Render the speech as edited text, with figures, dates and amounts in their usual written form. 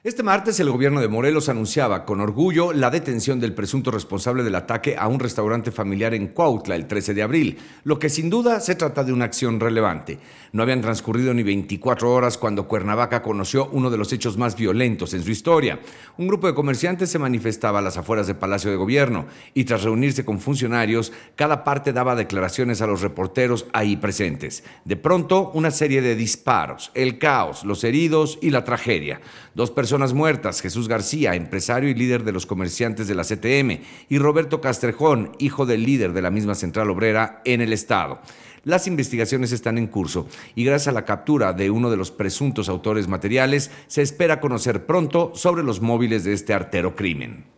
Este martes el gobierno de Morelos anunciaba con orgullo la detención del presunto responsable del ataque a un restaurante familiar en Cuautla el 13 de abril, lo que sin duda se trata de una acción relevante. No habían transcurrido ni 24 horas cuando Cuernavaca conoció uno de los hechos más violentos en su historia. Un grupo de comerciantes se manifestaba a las afueras del Palacio de Gobierno y tras reunirse con funcionarios, cada parte daba declaraciones a los reporteros ahí presentes. De pronto, una serie de disparos, el caos, los heridos y la tragedia. Dos personas muertas, Jesús García, empresario y líder de los comerciantes de la CTM, y Roberto Castrejón, hijo del líder de la misma central obrera en el estado. Las investigaciones están en curso y gracias a la captura de uno de los presuntos autores materiales, se espera conocer pronto sobre los móviles de este artero crimen.